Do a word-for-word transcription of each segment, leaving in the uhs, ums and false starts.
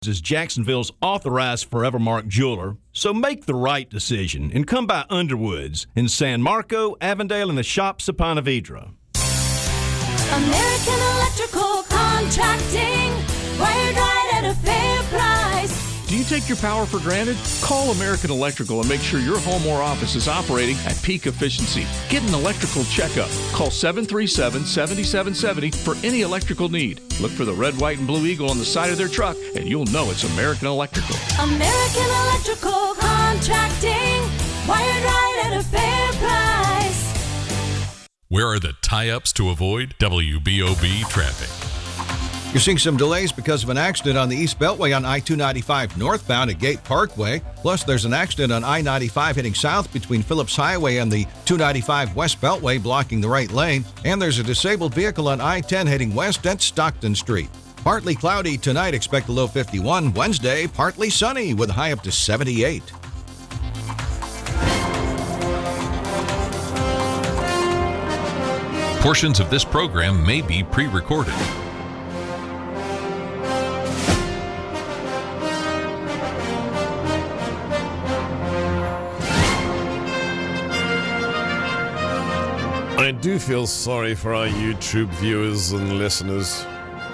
is Jacksonville's authorized Forevermark jeweler, so make the right decision and come by Underwoods in San Marco, Avondale, and the Shops of Ponte Vedra. American Electrical Contracting, wired right at a fair price. Do you take your power for granted? Call American Electrical and make sure your home or office is operating at peak efficiency. Get an electrical checkup. Call seven three seven, seven seven seven zero for any electrical need. Look for the red, white, and blue eagle on the side of their truck, and you'll know it's American Electrical. American Electrical Contracting, wired right at a fair price. Where are the tie-ups to avoid W B O B traffic? You're seeing some delays because of an accident on the East Beltway on I two ninety-five northbound at Gate Parkway. Plus, there's an accident on I ninety-five heading south between Phillips Highway and the two ninety-five West Beltway blocking the right lane. And there's a disabled vehicle on I ten heading west at Stockton Street. Partly cloudy tonight, expect a low fifty-one. Wednesday, partly sunny with a high up to seventy-eight. Portions of this program may be pre-recorded. I do feel sorry for our YouTube viewers and listeners.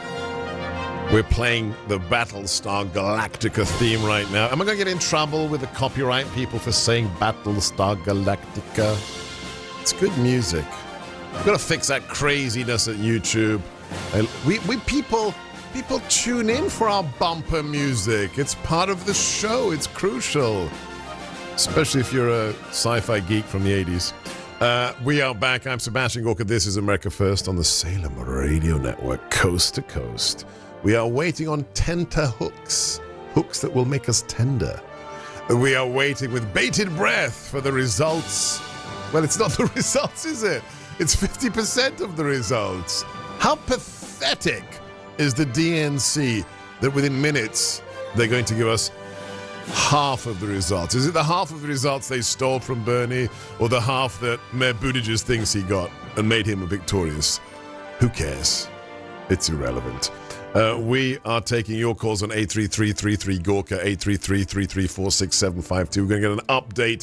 We're playing the Battlestar Galactica theme right now. Am I going to get in trouble with the copyright people for saying Battlestar Galactica? It's good music. We've got to fix that craziness at YouTube. And we, we people, people tune in for our bumper music. It's part of the show. It's crucial. Especially if you're a sci-fi geek from the eighties. Uh, we are back. I'm Sebastian Gorka. This is America First on the Salem Radio Network, coast to coast. We are waiting on tenter hooks, hooks that will make us tender. We are waiting with bated breath for the results. Well, it's not the results, is it? It's fifty percent of the results. How pathetic is the D N C that within minutes they're going to give us half of the results? Is it the half of the results they stole from Bernie, or the half that Mayor Buttigieg thinks he got and made him victorious? Who cares? It's irrelevant. Uh, we are taking your calls on eight three three, three three, Gorka, eight three three, three three four, six seven five two. We're going to get an update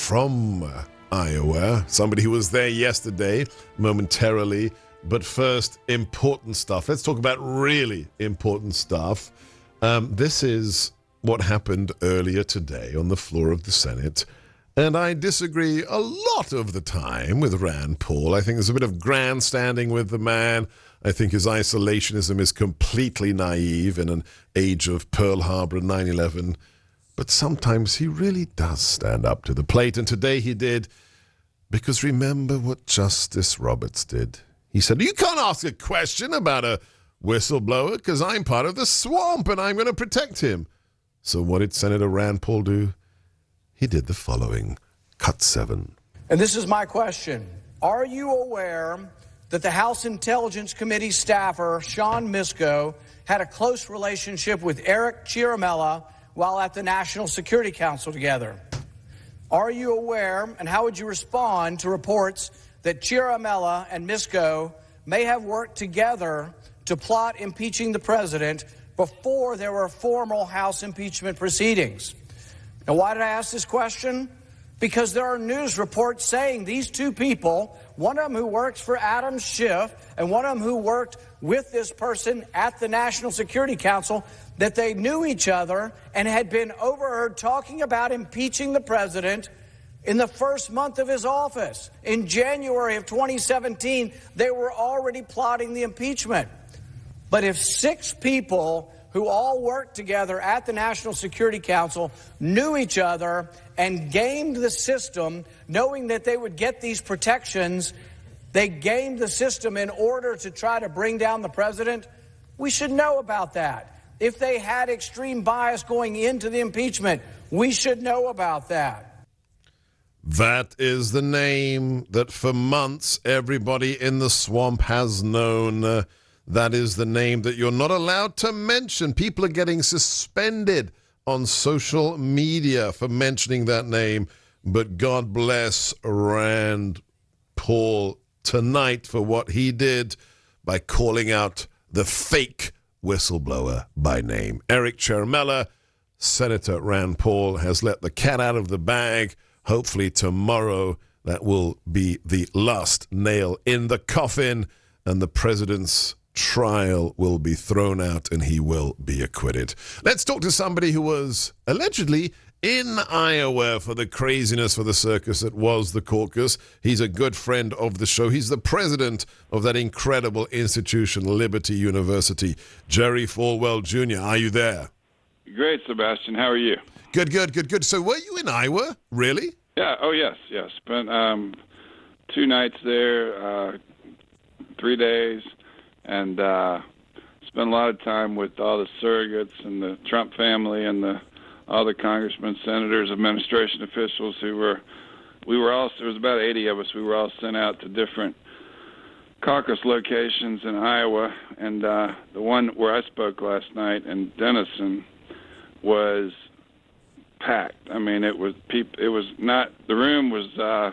from Iowa. Somebody who was there yesterday, momentarily. But first, important stuff. Let's talk about really important stuff. Um, this is what happened earlier today on the floor of the Senate. And I disagree a lot of the time with Rand Paul. I think there's a bit of grandstanding with the man. I think his isolationism is completely naive in an age of Pearl Harbor and nine eleven. But sometimes he really does stand up to the plate. And today he did, because remember what Justice Roberts did. He said, you can't ask a question about a whistleblower because I'm part of the swamp and I'm going to protect him. So what did Senator Rand Paul do? He did the following. Cut seven. And this is my question. Are you aware that the House Intelligence Committee staffer, Sean Misko, had a close relationship with Eric Ciaramella while at the National Security Council together? Are you aware, and how would you respond to reports that Ciaramella and Misko may have worked together to plot impeaching the president before there were formal House impeachment proceedings? Now, why did I ask this question? Because there are news reports saying these two people, one of them who works for Adam Schiff and one of them who worked with this person at the National Security Council, that they knew each other and had been overheard talking about impeaching the president in the first month of his office. In January of twenty seventeen, they were already plotting the impeachment. But if six people who all worked together at the National Security Council knew each other and gamed the system, knowing that they would get these protections, they gamed the system in order to try to bring down the president, we should know about that. If they had extreme bias going into the impeachment, we should know about that. That is the name that for months everybody in the swamp has known. Uh, that is the name that you're not allowed to mention. People are getting suspended on social media for mentioning that name. But God bless Rand Paul tonight for what he did by calling out the fake whistleblower by name. Eric Ciaramella, Senator Rand Paul has let the cat out of the bag. Hopefully tomorrow that will be the last nail in the coffin, and the president's trial will be thrown out and he will be acquitted. Let's talk to somebody who was allegedly in Iowa for the craziness, for the circus that was the caucus. He's a good friend of the show. He's the president of that incredible institution, Liberty University. Jerry Falwell Junior, are you there? Great, Sebastian. How are you? Good, good, good, good. So were you in Iowa? Really? Yeah. Oh, yes, yes. Spent um, two nights there, uh, three days, and uh, spent a lot of time with all the surrogates and the Trump family and the all the congressmen, senators, administration officials who were, we were all, there was about eighty of us, we were all sent out to different caucus locations in Iowa, and uh, the one where I spoke last night in Denison was packed. I mean, it was peop- it was not, the room was, uh,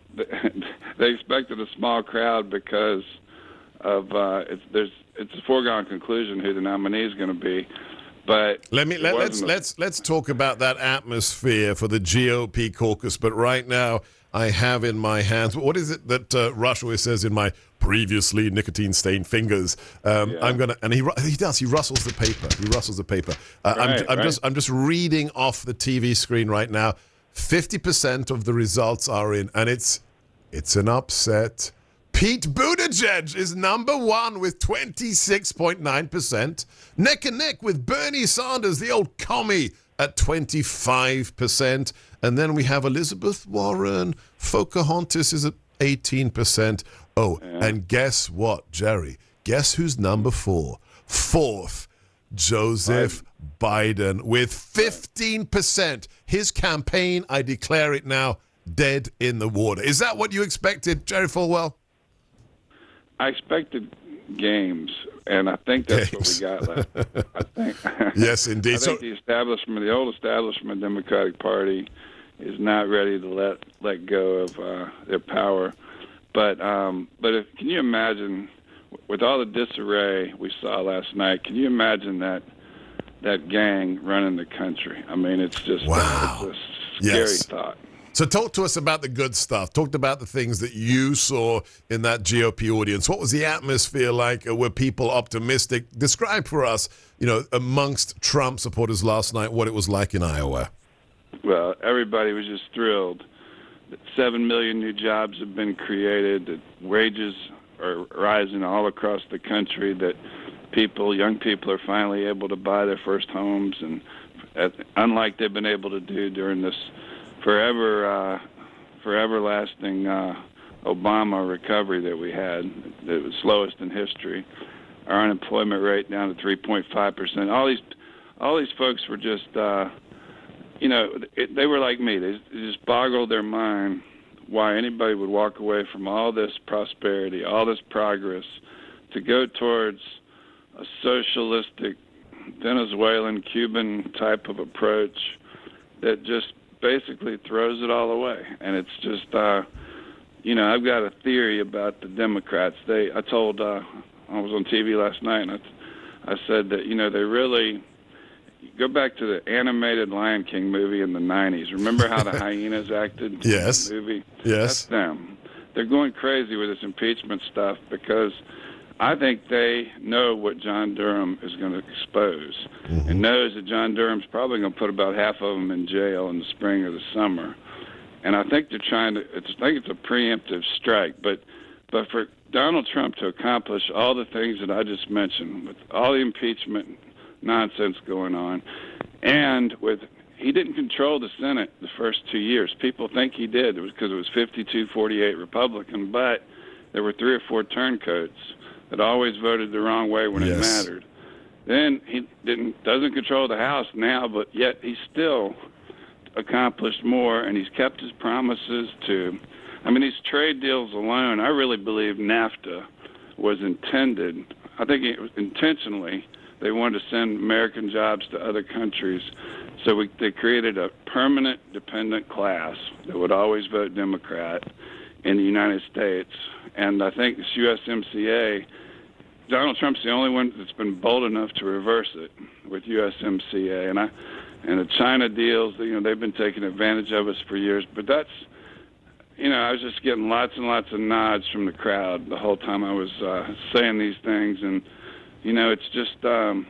they expected a small crowd because of, uh, it's, there's, it's a foregone conclusion who the nominee is going to be. But let me let, let's a, let's let's talk about that atmosphere for the G O P caucus. But right now, I have in my hands, what is it that uh, Rush always says, in my previously nicotine-stained fingers? Um, yeah. I'm gonna, and he he does. He rustles the paper. He rustles the paper. Uh, right, I'm, I'm right. just I'm just reading off the T V screen right now. Fifty percent of the results are in, and it's it's an upset. Pete Buttigieg is number one with twenty-six point nine percent. Neck and neck with Bernie Sanders, the old commie, at twenty-five percent. And then we have Elizabeth Warren. Pocahontas is at eighteen percent. Oh, yeah. And guess what, Jerry? Guess who's number four? Fourth, Joseph Biden, Biden with fifteen percent. His campaign, I declare it now, dead in the water. Is that what you expected, Jerry Falwell? I expected games, and I think that's games. What we got left. I think. Yes, indeed. I think so, the establishment, the old establishment Democratic Party, is not ready to let let go of uh, their power. But um, but if, can you imagine, with all the disarray we saw last night? Can you imagine that that gang running the country? I mean, it's just wow. uh, it's a scary yes. thought. So talk to us about the good stuff. Talk about the things that you saw in that G O P audience. What was the atmosphere like? Were people optimistic? Describe for us, you know, amongst Trump supporters last night, what it was like in Iowa. Well, everybody was just thrilled that seven million new jobs have been created, that wages are rising all across the country, that people, young people, are finally able to buy their first homes, and uh, unlike they've been able to do during this forever, uh, forever lasting uh, Obama recovery that we had, that was slowest in history. Our unemployment rate down to three point five percent. All these, all these folks were just, uh, you know, it, they were like me. They, they just boggled their mind why anybody would walk away from all this prosperity, all this progress, to go towards a socialistic Venezuelan, Cuban type of approach that just basically throws it all away. And it's just, uh, you know, I've got a theory about the Democrats. They, I told, uh, I was on T V last night, and I, I said that, you know, they really go back to the animated Lion King movie in the nineties. Remember how the hyenas acted yes. in the movie? Yes. That's them. They're going crazy with this impeachment stuff because I think they know what John Durham is going to expose, mm-hmm. and knows that John Durham's probably going to put about half of them in jail in the spring or the summer. And I think they're trying to, it's, I think it's a preemptive strike. But, but for Donald Trump to accomplish all the things that I just mentioned, with all the impeachment nonsense going on, and with, he didn't control the Senate the first two years. People think he did. It was because it was fifty-two forty-eight Republican, but there were three or four turncoats that always voted the wrong way when yes. it mattered. Then he didn't doesn't control the House now, but yet he's still accomplished more, and he's kept his promises to, I mean, these trade deals alone, I really believe NAFTA was intended, I think it was intentionally, they wanted to send American jobs to other countries, so we, they created a permanent dependent class that would always vote Democrat in the United States. And I think this U S M C A, Donald Trump's the only one that's been bold enough to reverse it with U S M C A, and I, and the China deals. You know, they've been taking advantage of us for years. But that's, you know, I was just getting lots and lots of nods from the crowd the whole time I was uh, saying these things, and you know, it's just, um,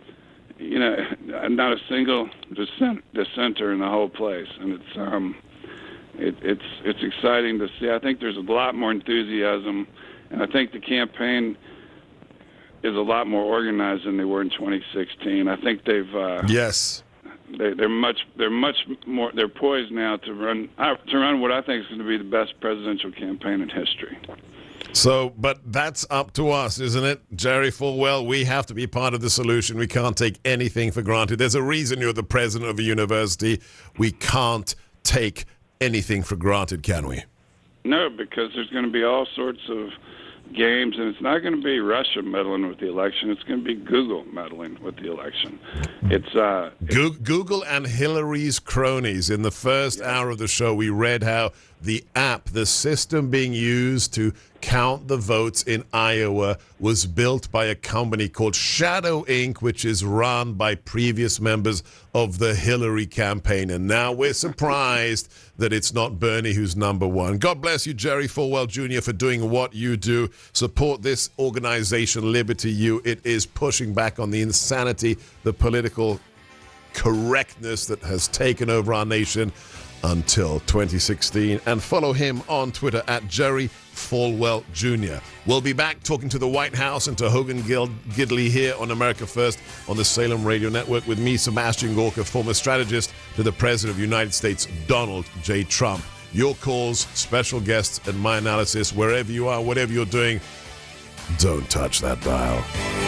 you know, not a single dissent, dissenter in the whole place, and it's, um, it, it's, it's exciting to see. I think there's a lot more enthusiasm, and I think the campaign is a lot more organized than they were in twenty sixteen. I think they've uh, yes, they, they're much they're much more they're poised now to run uh, to run what I think is going to be the best presidential campaign in history. So, but that's up to us, isn't it, Jerry Falwell? We have to be part of the solution. We can't take anything for granted. There's a reason you're the president of a university. We can't take anything for granted, can we? No, because there's going to be all sorts of games, and it's not going to be Russia meddling with the election. It's going to be Google meddling with the election. It's uh, Google and Hillary's cronies. In the first hour of the show, we read how the app, the system being used to count the votes in Iowa, was built by a company called Shadow Incorporated, which is run by previous members of the Hillary campaign. And now we're surprised that it's not Bernie who's number one. God bless you, Jerry Falwell Junior, for doing what you do. Support this organization, Liberty U. It is pushing back on the insanity, the political correctness that has taken over our nation until twenty sixteen. And follow him on Twitter at Jerry Falwell Junior We'll be back talking to the White House and to Hogan Gidley here on America First on the Salem Radio Network with me, Sebastian Gorka, former strategist to the President of the United States, Donald J. Trump. Your calls, special guests, and my analysis, wherever you are, whatever you're doing, don't touch that dial.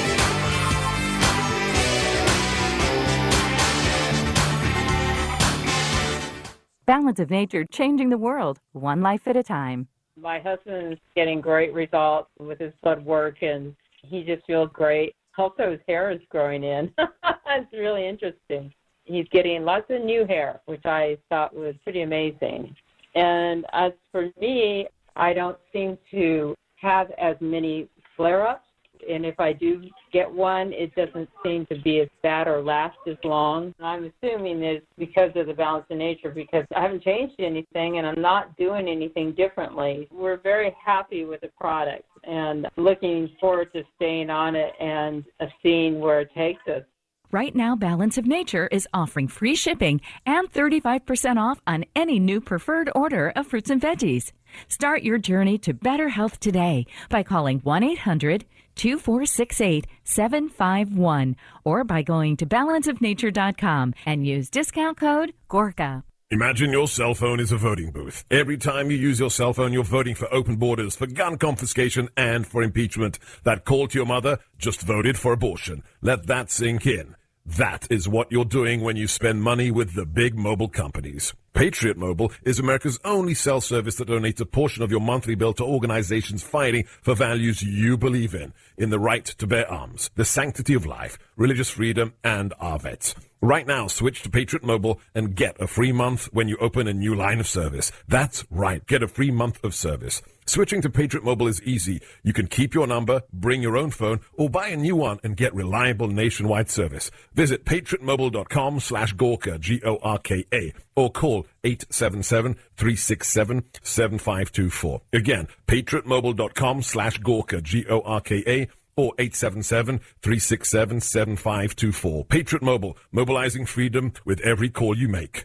Balance of Nature, changing the world, one life at a time. My husband's getting great results with his blood work, and he just feels great. Also, his hair is growing in. It's really interesting. He's getting lots of new hair, which I thought was pretty amazing. And as for me, I don't seem to have as many flare-ups. And if I do get one, it doesn't seem to be as bad or last as long. I'm assuming it's because of the Balance of Nature, because I haven't changed anything and I'm not doing anything differently. We're very happy with the product and looking forward to staying on it and seeing where it takes us. Right now, Balance of Nature is offering free shipping and thirty-five percent off on any new preferred order of fruits and veggies. Start your journey to better health today by calling one eight hundred two four six eight seven five one or by going to balance of nature dot com and use discount code Gorka. Imagine your cell phone is a voting booth. Every time you use your cell phone, you're voting for open borders, for gun confiscation, and for impeachment. That call to your mother just voted for abortion. Let that sink in. That is what you're doing when you spend money with the big mobile companies. Patriot Mobile is America's only cell service that donates a portion of your monthly bill to organizations fighting for values you believe in, in the right to bear arms, the sanctity of life, religious freedom, and our vets. Right now, switch to Patriot Mobile and get a free month when you open a new line of service. That's right, get a free month of service. Switching to Patriot Mobile is easy. You can keep your number, bring your own phone, or buy a new one and get reliable nationwide service. Visit patriotmobile.com slash Gorka, G O R K A, or call eight seven seven, three six seven, seven five two four. Again, patriotmobile.com slash Gorka, G O R K A, or eight seven seven, three six seven, seven five two four. Patriot Mobile, mobilizing freedom with every call you make.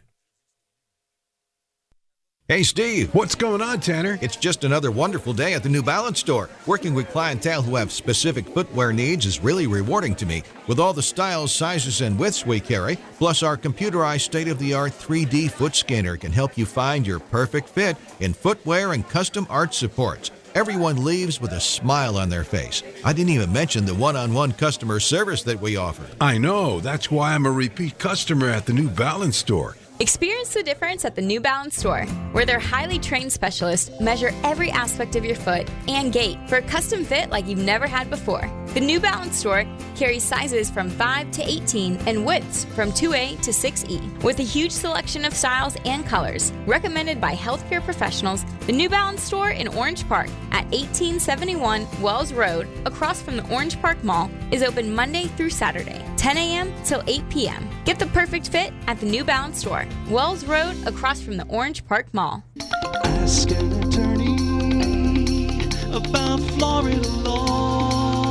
Hey, Steve. What's going on, Tanner? It's just another wonderful day at the New Balance store. Working with clientele who have specific footwear needs is really rewarding to me. With all the styles, sizes, and widths we carry, plus our computerized state-of-the-art three D foot scanner can help you find your perfect fit in footwear and custom art supports. Everyone leaves with a smile on their face. I didn't even mention the one-on-one customer service that we offer. I know. That's why I'm a repeat customer at the New Balance store. Experience the difference at the New Balance store, where their highly trained specialists measure every aspect of your foot and gait for a custom fit like you've never had before. The New Balance store carries sizes from five to eighteen and widths from two A to six E, with a huge selection of styles and colors. Recommended by healthcare professionals, the New Balance store in Orange Park at eighteen seventy-one Wells Road, across from the Orange Park Mall, is open Monday through Saturday, ten a.m. till eight p.m. Get the perfect fit at the New Balance store, Wells Road, across from the Orange Park Mall. Ask an attorney about Florida law.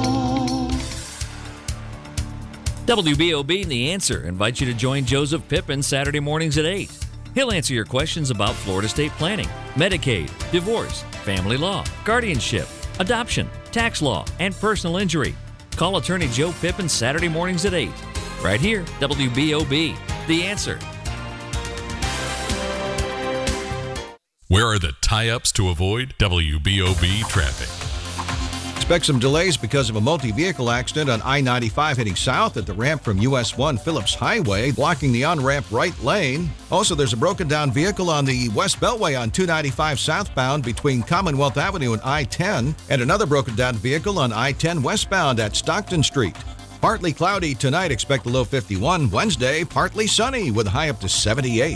W B O B The Answer invites you to join Joseph Pippin Saturday mornings at eight. He'll answer your questions about Florida state planning, Medicaid, divorce, family law, guardianship, adoption, tax law, and personal injury. Call attorney Joe Pippin Saturday mornings at eight. Right here, W B O B The Answer. Where are the tie-ups to avoid W B O B traffic? Expect some delays because of a multi-vehicle accident on I ninety-five heading south at the ramp from U S one Phillips Highway, blocking the on-ramp right lane. Also, there's a broken down vehicle on the West Beltway on two ninety-five southbound between Commonwealth Avenue and I ten, and another broken down vehicle on I ten westbound at Stockton Street. Partly cloudy tonight, expect a low fifty-one. Wednesday, partly sunny with a high up to seventy-eight.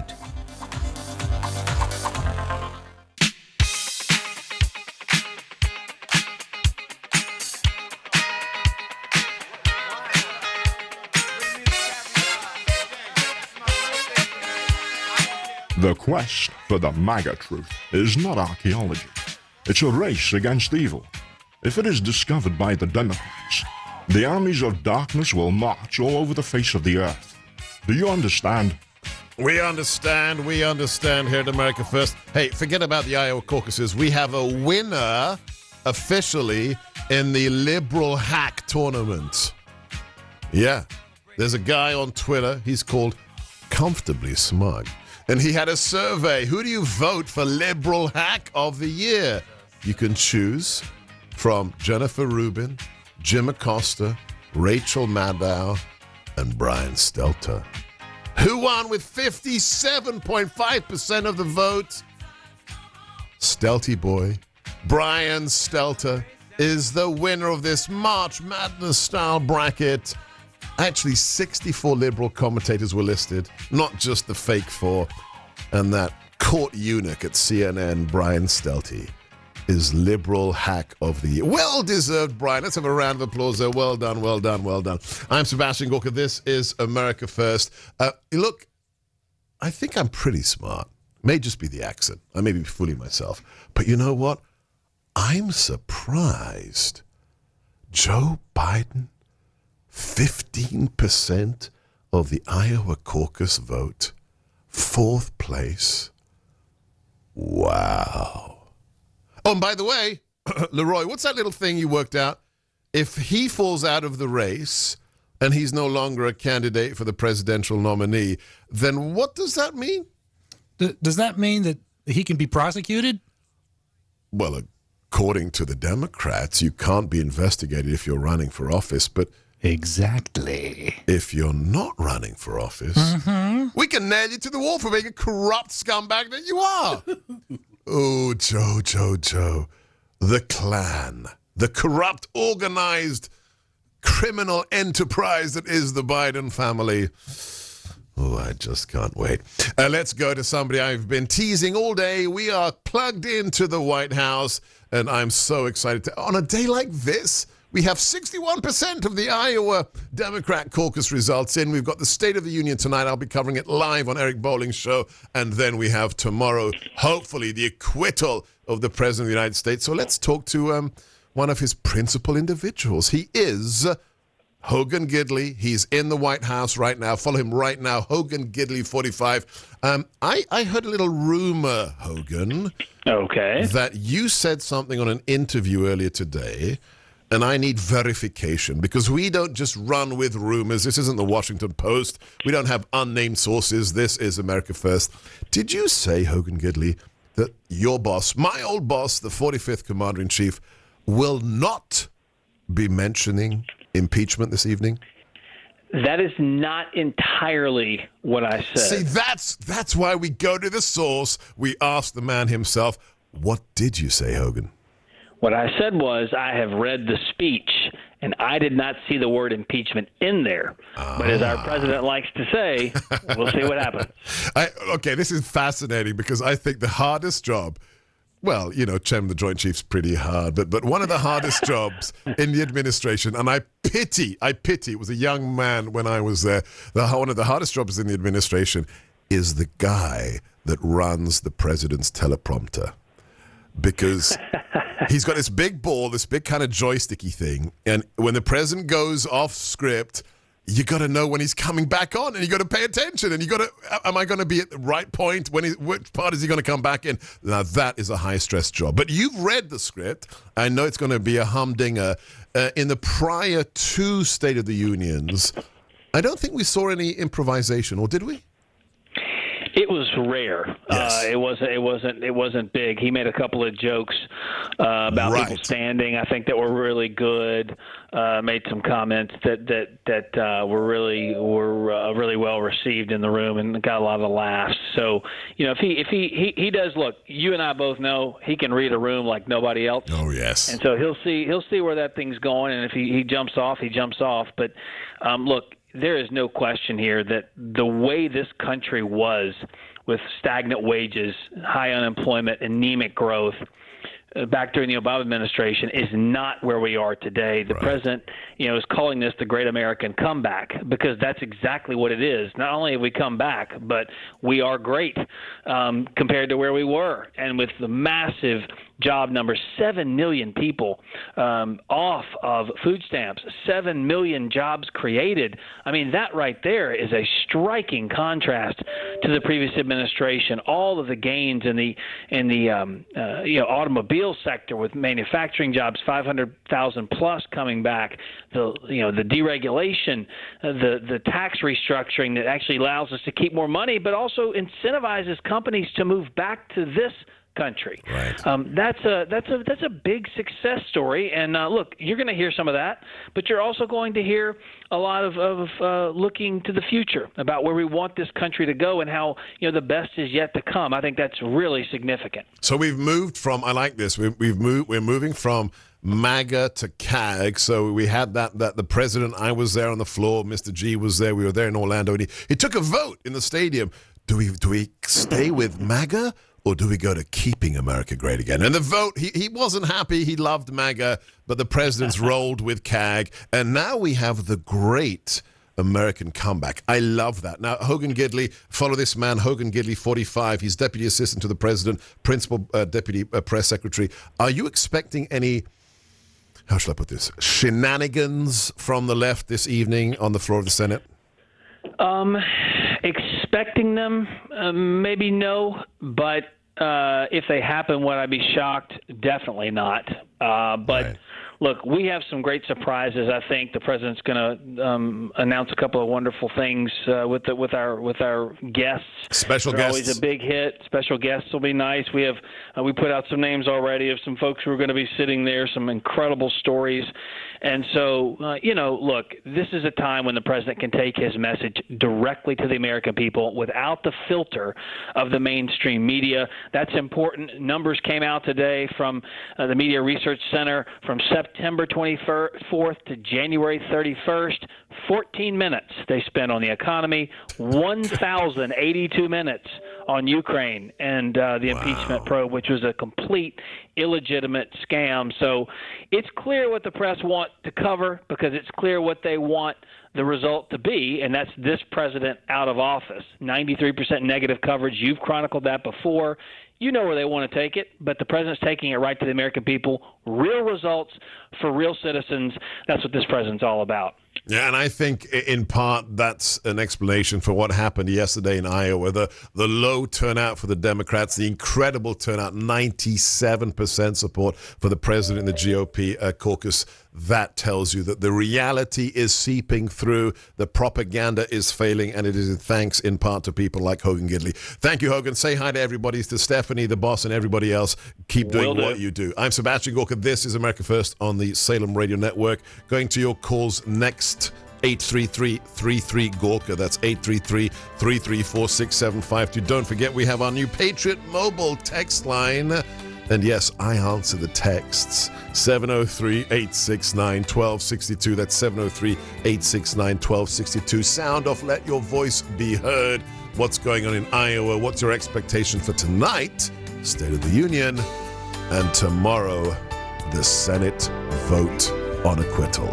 The quest for the MAGA truth is not archaeology. It's a race against evil. If it is discovered by the Democrats, the armies of darkness will march all over the face of the earth. Do you understand? We understand. We understand here at America First. Hey, forget about the Iowa caucuses. We have a winner officially in the liberal hack tournament. Yeah, there's a guy on Twitter. He's called Comfortably Smug. And he had a survey. Who do you vote for Liberal Hack of the Year? You can choose from Jennifer Rubin, Jim Acosta, Rachel Maddow, and Brian Stelter. Who won with fifty-seven point five percent of the vote? Stelty Boy, Brian Stelter, is the winner of this March Madness-style bracket. Actually, sixty-four liberal commentators were listed, not just the fake four. And that court eunuch at C N N, Brian Stelty, is Liberal Hack of the Year. Well-deserved, Brian. Let's have a round of applause there. Well done, well done, well done. I'm Sebastian Gorka. This is America First. Uh, look, I think I'm pretty smart. May just be the accent. I may be fooling myself. But you know what? I'm surprised. Joe Biden, fifteen percent of the Iowa caucus vote, fourth place. Wow. Oh, and by the way, Leroy, what's that little thing you worked out? If he falls out of the race and he's no longer a candidate for the presidential nominee, then what does that mean? D- does that mean that he can be prosecuted? Well, according to the Democrats, you can't be investigated if you're running for office, but exactly. If you're not running for office, mm-hmm. we can nail you to the wall for being a corrupt scumbag that you are. Oh, Joe, Joe, Joe. The Klan. The corrupt, organized, criminal enterprise that is the Biden family. Oh, I just can't wait. Uh, let's go to somebody I've been teasing all day. We are plugged into the White House, and I'm so excited. To, on a day like this, we have sixty-one percent of the Iowa Democrat caucus results in. We've got the State of the Union tonight. I'll be covering it live on Eric Bolling's show. And then we have tomorrow, hopefully, the acquittal of the President of the United States. So let's talk to um, one of his principal individuals. He is Hogan Gidley. He's in the White House right now. Follow him right now, Hogan Gidley forty-five. Um, I, I heard a little rumor, Hogan. Okay. That you said something on an interview earlier today. And I need verification because we don't just run with rumors. This isn't the Washington Post. We don't have unnamed sources. This is America First. Did you say, Hogan Gidley, that your boss, my old boss, the forty-fifth Commander-in-Chief, will not be mentioning impeachment this evening? That is not entirely what I said. See, that's that's why we go to the source. We ask the man himself. What did you say, Hogan? What I said was I have read the speech, and I did not see the word impeachment in there. Ah. But as our president likes to say, we'll see what happens. I, okay, this is fascinating because I think the hardest job, well, you know, chairman of the Joint Chiefs pretty hard, but but one of the hardest jobs in the administration, and I pity, I pity, it was a young man when I was there, the, one of the hardest jobs in the administration is the guy that runs the president's teleprompter. Because he's got this big ball, this big kind of joysticky thing, and when the president goes off script, you got to know when he's coming back on, and you got to pay attention, and you got to, am I going to be at the right point? When he, which part is he going to come back in? Now that is a high stress job. But you've read the script. I know it's going to be a humdinger. Uh, in the prior two State of the Unions, I don't think we saw any improvisation, or did we? It was rare. Yes. Uh, it wasn't. It wasn't. It wasn't big. He made a couple of jokes uh, about right. people standing. I think that were really good. Uh, made some comments that that that uh, were really were uh, really well received in the room and got a lot of laughs. So you know, if he if he, he he does look, you and I both know he can read a room like nobody else. Oh yes. And so he'll see he'll see where that thing's going, and if he, he jumps off, he jumps off. But um, look. There is no question here that the way this country was with stagnant wages, high unemployment, anemic growth uh, back during the Obama administration is not where we are today. The right. president, you know, is calling this the Great American Comeback because that's exactly what it is. Not only have we come back, but we are great um, compared to where we were. And with the massive job numbers, seven million people um, off of food stamps, seven million jobs created. I mean, that right there is a striking contrast to the previous administration. All of the gains in the in the um, uh, you know automobile sector with manufacturing jobs, five hundred thousand plus coming back. The you know the deregulation, uh, the the tax restructuring that actually allows us to keep more money, but also incentivizes companies to move back to this country. Right. Um, that's a that's a that's a big success story. And uh, look, you're going to hear some of that, but you're also going to hear a lot of, of uh, looking to the future about where we want this country to go and how you know the best is yet to come. I think that's really significant. So we've moved from I like this. We, we've moved. We're moving from MAGA to C A G. So we had that that the president. I was there on the floor. Mister G was there. We were there in Orlando. And he, he took a vote in the stadium. Do we do we stay with MAGA? Or do we go to keeping America great again? And the vote, he, he wasn't happy. He loved MAGA, but the president's rolled with C A G. And now we have the great American comeback. I love that. Now, Hogan Gidley, follow this man, Hogan Gidley, forty-five. He's deputy assistant to the president, principal uh, deputy uh, press secretary. Are you expecting any, how shall I put this, shenanigans from the left this evening on the floor of the Senate? Um, expecting them, uh, maybe no, but uh, if they happen, would I be shocked? Definitely not. Uh, but right. Look, we have some great surprises. I think the president's going to um, announce a couple of wonderful things uh, with the, with our with our guests. Special They're guests, always a big hit. Special guests will be nice. We have uh, we put out some names already of some folks who are going to be sitting there. Some incredible stories. And so, uh, you know, look, this is a time when the president can take his message directly to the American people without the filter of the mainstream media. That's important. Numbers came out today from uh, the Media Research Center from September twenty-fourth to January thirty-first. fourteen minutes they spent on the economy, one thousand eighty-two minutes on Ukraine and uh, the wow. impeachment probe, which was a complete illegitimate scam. So it's clear what the press want to cover because it's clear what they want the result to be, and that's this president out of office. ninety-three percent negative coverage. You've chronicled that before. You know where they want to take it, but the president's taking it right to the American people. Real results for real citizens. That's what this president's all about. Yeah, and I think in part that's an explanation for what happened yesterday in Iowa. The, the low turnout for the Democrats, the incredible turnout, ninety-seven percent support for the president in the G O P uh, caucus. That tells you that the reality is seeping through, the propaganda is failing, and it is thanks in part to people like Hogan Gidley. Thank you, Hogan. Say hi to everybody, to Stephanie, the boss, and everybody else. Keep doing do. what you do. I'm Sebastian Gorka. This is America First on the Salem Radio Network. Going to your calls next eight three three, three three, Gorka. That's eight three three, three three four, six seven five two. Don't forget, we have our new Patriot Mobile text line. And yes, I answer the texts. seven oh three, eight six nine, one two six two. That's seven oh three, eight six nine, one two six two. Sound off, let your voice be heard. What's going on in Iowa? What's your expectation for tonight? State of the Union. And tomorrow, the Senate vote on acquittal.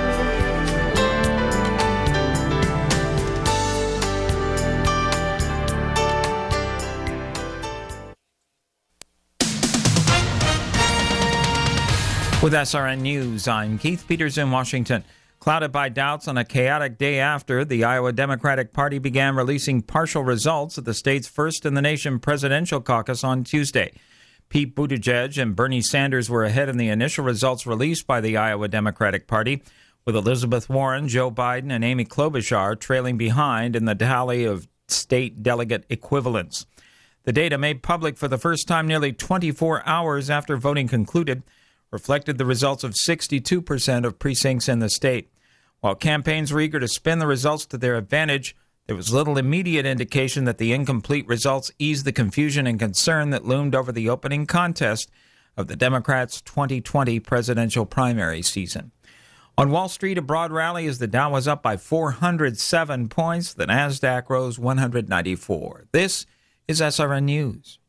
With S R N News, I'm Keith Peters in Washington. Clouded by doubts on a chaotic day after, the Iowa Democratic Party began releasing partial results of the state's first-in-the-nation presidential caucus on Tuesday. Pete Buttigieg and Bernie Sanders were ahead in the initial results released by the Iowa Democratic Party, with Elizabeth Warren, Joe Biden, and Amy Klobuchar trailing behind in the tally of state delegate equivalents. The data, made public for the first time nearly twenty-four hours after voting concluded, reflected the results of sixty-two percent of precincts in the state. While campaigns were eager to spin the results to their advantage, there was little immediate indication that the incomplete results eased the confusion and concern that loomed over the opening contest of the Democrats' twenty twenty presidential primary season. On Wall Street, a broad rally as the Dow was up by four hundred seven points. The Nasdaq rose one hundred ninety-four. This is S R N News.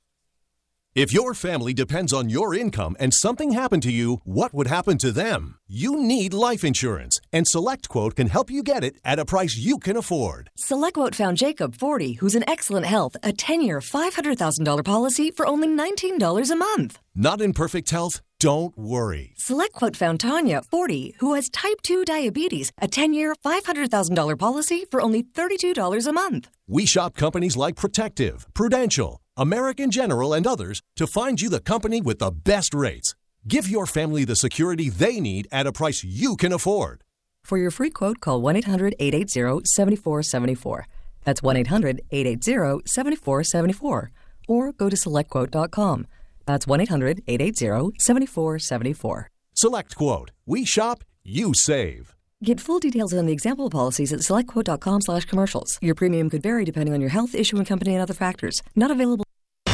If your family depends on your income and something happened to you, what would happen to them? You need life insurance, and SelectQuote can help you get it at a price you can afford. SelectQuote found Jacob, forty, who's in excellent health, a ten-year, five hundred thousand dollars policy for only nineteen dollars a month. Not in perfect health? Don't worry. SelectQuote found Tanya, forty, who has type two diabetes, a ten-year, five hundred thousand dollars policy for only thirty-two dollars a month. We shop companies like Protective, Prudential, American General, and others to find you the company with the best rates. Give your family the security they need at a price you can afford. For your free quote, call one eight hundred, eight eight zero, seven four seven four. That's one eight hundred, eight eight zero, seven four seven four. Or go to select quote dot com. That's one eight hundred, eight eight zero, seven four seven four. SelectQuote. We shop, you save. Get full details on the example policies at select quote dot com slash commercials. Your premium could vary depending on your health, issuing company, and other factors. Not available.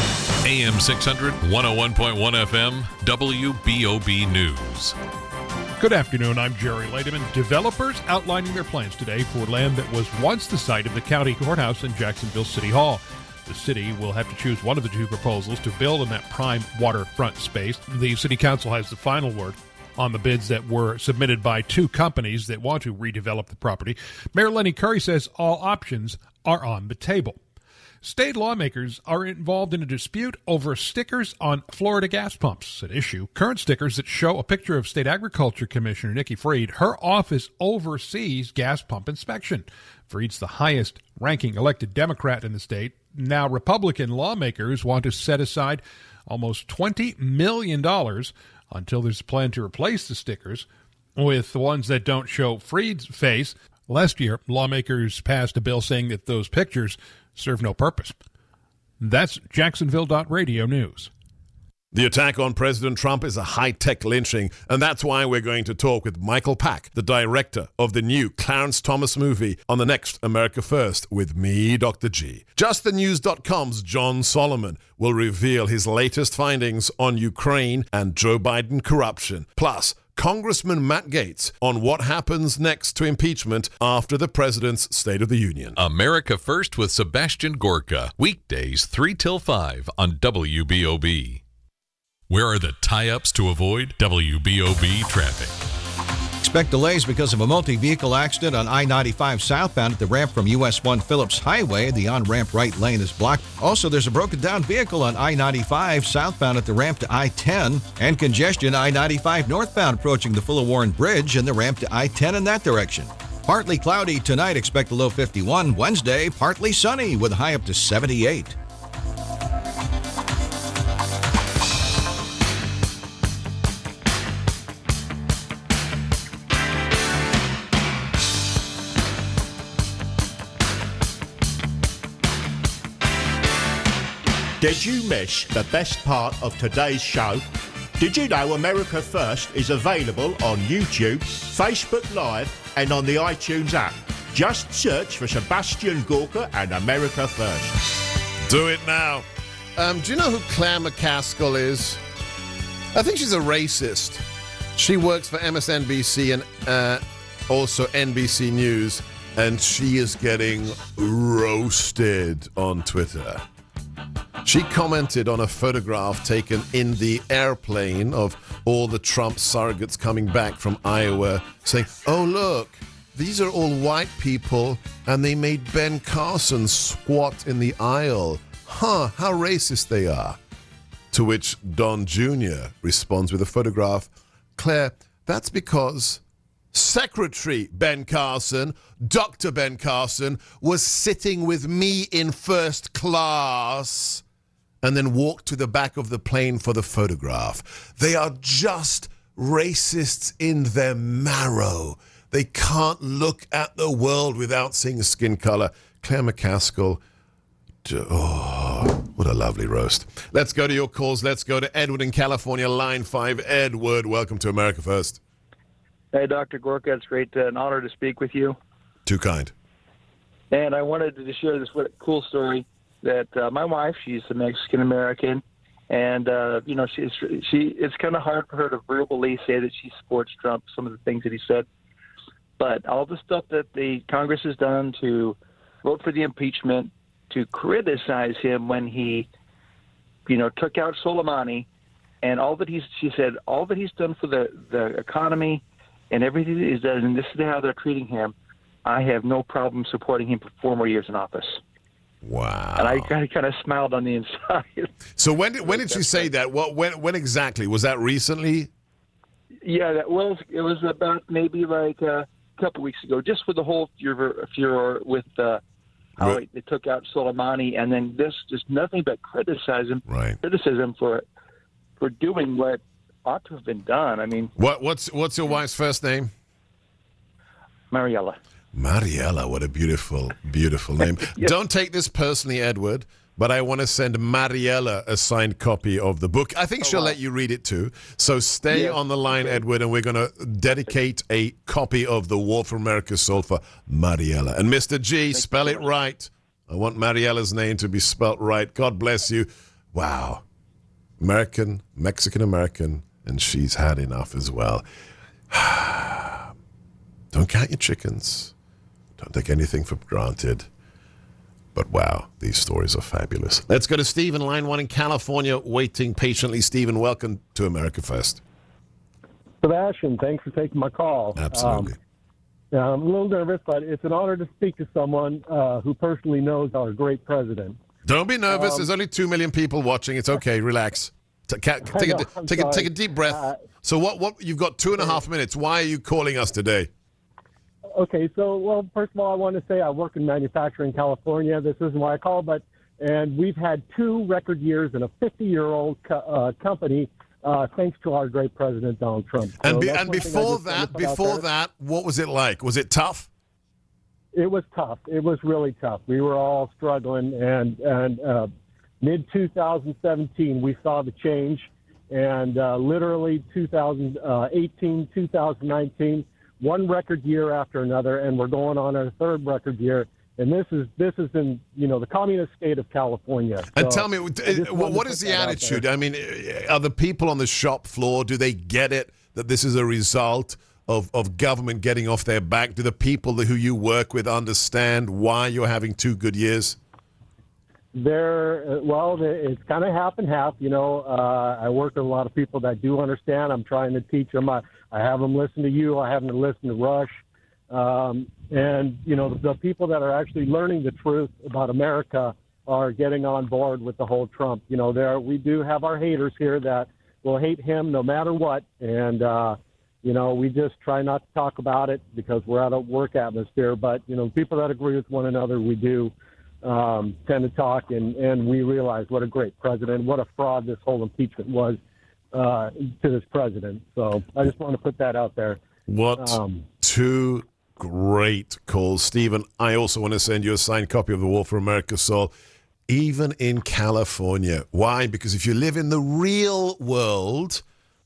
A M six hundred, one oh one point one F M, W B O B News. Good afternoon, I'm Jerry Lademan. Developers outlining their plans today for land that was once the site of the county courthouse in Jacksonville City Hall. The city will have to choose one of the two proposals to build in that prime waterfront space. The city council has the final word on the bids that were submitted by two companies that want to redevelop the property. Mayor Lenny Curry says all options are on the table. State lawmakers are involved in a dispute over stickers on Florida gas pumps. At issue, current stickers that show a picture of State Agriculture Commissioner Nikki Fried. Her office oversees gas pump inspection. Fried's the highest-ranking elected Democrat in the state. Now, Republican lawmakers want to set aside almost twenty million dollars until there's a plan to replace the stickers with the ones that don't show Fried's face. Last year, lawmakers passed a bill saying that those pictures serve no purpose. That's Jacksonville Radio News. The attack on President Trump is a high-tech lynching, and that's why we're going to talk with Michael Pack, the director of the new Clarence Thomas movie, on the next America First with me, Doctor G. just the news dot com's John Solomon will reveal his latest findings on Ukraine and Joe Biden corruption. Plus, Congressman Matt Gaetz on what happens next to impeachment after the president's State of the Union. America First with Sebastian Gorka. Weekdays three till five on W B O B. Where are the tie-ups to avoid W B O B traffic? Expect delays because of a multi-vehicle accident on I ninety-five southbound at the ramp from U S one Phillips Highway. The on-ramp right lane is blocked. Also, there's a broken-down vehicle on I ninety-five southbound at the ramp to I ten, and congestion I ninety-five northbound approaching the Fuller Warren Bridge and the ramp to I ten in that direction. Partly cloudy tonight, expect a low fifty-one. Wednesday, partly sunny with a high up to seventy-eight. Did you miss the best part of today's show? Did you know America First is available on YouTube, Facebook Live, and on the iTunes app? Just search for Sebastian Gorka and America First. Do it now. Um, do you know who Claire McCaskill is? I think she's a racist. She works for M S N B C and uh, also N B C News, and she is getting roasted on Twitter. She commented on a photograph taken in the airplane of all the Trump surrogates coming back from Iowa, saying, oh, look, these are all white people, and they made Ben Carson squat in the aisle. Huh, how racist they are. To which Don Junior responds with a photograph. Claire, that's because Secretary Ben Carson, Doctor Ben Carson, was sitting with me in first class and then walked to the back of the plane for the photograph. They are just racists in their marrow. They can't look at the world without seeing skin color. Claire McCaskill, oh, what a lovely roast. Let's go to your calls. Let's go to Edward in California, line five. Edward, welcome to America First. Hey, Doctor Gorka, it's great, uh, an honor to speak with you. Too kind. And I wanted to share this cool story that uh, my wife, she's a Mexican-American, and, uh, you know, she's, she, it's kind of hard for her to verbally say that she supports Trump, some of the things that he said. But all the stuff that the Congress has done to vote for the impeachment, to criticize him when he, you know, took out Soleimani, and all that he's, she said, all that he's done for the, the economy and everything that he's done, and this is how they're treating him, I have no problem supporting him for four more years in office. Wow. And I kind of, kind of smiled on the inside. So when did, when did she say that? What, when, when exactly? Was that recently? Yeah, that was, it was about maybe like a couple weeks ago, just for the whole furor, furor with uh, how Right. they took out Soleimani, and then this just nothing but criticism, right. criticism for for doing what ought to have been done. I mean, What, what's, what's your wife's first name? Mariella. Mariella, what a beautiful, beautiful name. Yes. Don't take this personally, Edward, but I want to send Mariella a signed copy of the book. I think Oh, she'll wow. let you read it too. So stay Yes. on the line, Edward, and we're going to dedicate a copy of The War for America sold for Mariella. And Mister G, Thank spell you it so much. right. I want Mariella's name to be spelt right. God bless you. Wow. American, Mexican-American, and she's had enough as well. Don't count your chickens. Don't take anything for granted. But wow, these stories are fabulous. Let's go to Stephen, line one in California, waiting patiently. Stephen, welcome to America First. Sebastian, thanks for taking my call. Absolutely. Um, yeah, I'm a little nervous, but it's an honor to speak to someone uh, who personally knows our great president. Don't be nervous. Um, There's only two million people watching. It's okay. Relax. T- ca- I take, a, know, di- I'm take, a, sorry. take a deep breath. Uh, so what? What? You've got two and a half minutes. Why are you calling us today? Okay, so, well, first of all, I want to say I work in manufacturing in California. This isn't why I called, but, and we've had two record years in a fifty-year-old co- uh, company, uh, thanks to our great president, Donald Trump. And, So be, that's and one thing I before just wanted to that, put out before there. that, what was it like? Was it tough? It was tough. It was really tough. We were all struggling, and and uh, mid twenty seventeen we saw the change, and uh, literally two thousand eighteen, two thousand nineteen, one record year after another, and we're going on our third record year. And this is this is in you know the communist state of California. And So tell me, I uh, just wanted what to is put the that out attitude? there. I mean, uh, are the people on the shop floor, do they get it that this is a result of, of government getting off their back? Do the people who you work with understand why you're having two good years? There, uh, well, the- it's kind of half and half. You know, uh, I work with a lot of people that do understand. I'm trying to teach them. I, I have them listen to you. I have them listen to Rush. Um, and, you know, the, the people that are actually learning the truth about America are getting on board with the whole Trump. You know, there we do have our haters here that will hate him no matter what. And, uh, you know, we just try not to talk about it because we're out of work atmosphere. But, you know, people that agree with one another, we do um, tend to talk, and, and we realize what a great president, what a fraud this whole impeachment was uh, to this president. So I just want to put that out there. What Um, two great calls. Stephen, I also want to send you a signed copy of The War for America Soul, even in California. Why? Because if you live in the real world,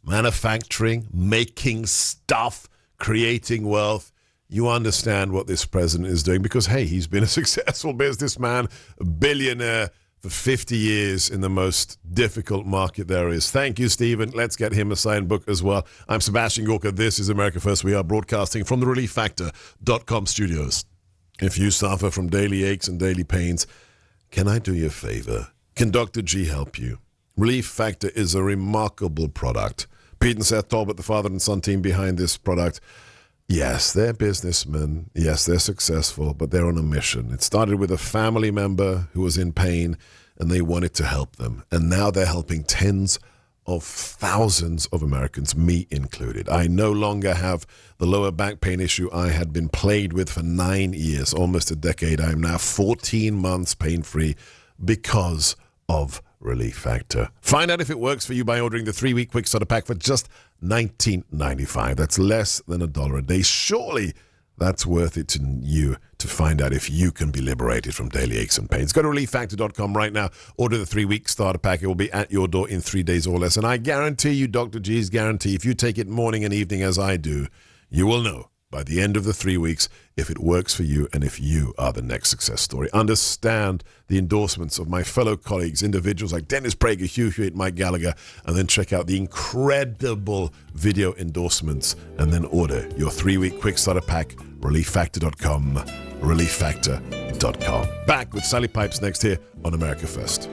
manufacturing, making stuff, creating wealth, you understand what this president is doing because, hey, he's been a successful businessman, a billionaire for fifty years in the most difficult market there is. Thank you, Stephen. Let's get him a signed book as well. I'm Sebastian Gorka. This is America First. We are broadcasting from the relief factor dot com studios. If you suffer from daily aches and daily pains, can I do you a favor? Can Doctor G help you? Relief Factor is a remarkable product. Pete and Seth Talbot, the father and son team behind this product, yes, they're businessmen. Yes, they're successful, but they're on a mission. It started with a family member who was in pain, and they wanted to help them. And now they're helping tens of thousands of Americans, me included. I no longer have the lower back pain issue I had been plagued with for nine years, almost a decade. I am now fourteen months pain-free because of Relief Factor. Find out if it works for you by ordering the three-week quick starter pack for just nineteen ninety-five. That's less than a dollar a day. Surely that's worth it to you to find out if you can be liberated from daily aches and pains. Go to relief factor dot com right now. Order the three-week starter pack. It will be at your door in three days or less. And I guarantee you, Doctor G's guarantee, if you take it morning and evening as I do, you will know by the end of the three weeks if it works for you and if you are the next success story. Understand the endorsements of my fellow colleagues, individuals like Dennis Prager, Hugh Hewitt, Mike Gallagher, and then check out the incredible video endorsements and then order your three-week quick starter pack, relief factor dot com, relief factor dot com. Back with Sally Pipes next here on America First.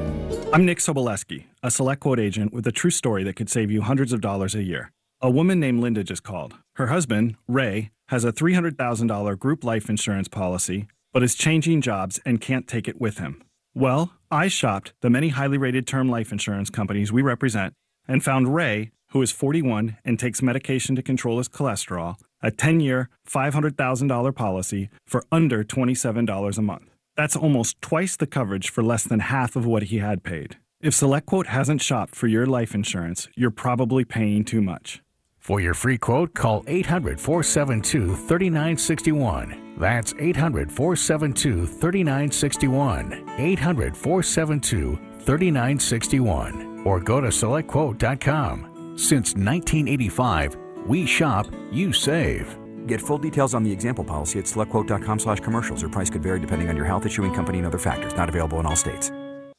I'm Nick Soboleski, a Select Quote agent with a true story that could save you hundreds of dollars a year. A woman named Linda just called. Her husband, Ray, has a three hundred thousand dollars group life insurance policy, but is changing jobs and can't take it with him. Well, I shopped the many highly rated term life insurance companies we represent and found Ray, who is forty-one and takes medication to control his cholesterol, a ten-year, five hundred thousand dollars policy for under twenty-seven dollars a month. That's almost twice the coverage for less than half of what he had paid. If SelectQuote hasn't shopped for your life insurance, you're probably paying too much. For your free quote, call eight hundred, four seven two, three nine six one. That's eight hundred, four seven two, three nine six one. eight hundred, four seven two, three nine six one. Or go to select quote dot com. Since nineteen eighty-five, we shop, you save. Get full details on the example policy at select quote dot com slash commercials. Your price could vary depending on your health, issuing company, and other factors. Not available in all states.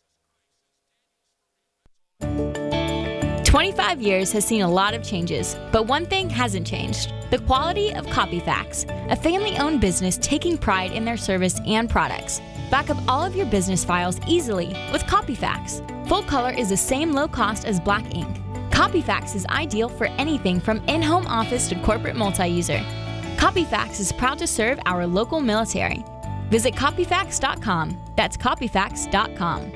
twenty-five years has seen a lot of changes, but one thing hasn't changed: the quality of Copyfax, a family-owned business taking pride in their service and products. Back up all of your business files easily with Copyfax. Full color is the same low cost as black ink. Copyfax is ideal for anything from in-home office to corporate multi-user. Copyfax is proud to serve our local military. Visit copyfax dot com. That's copyfax dot com.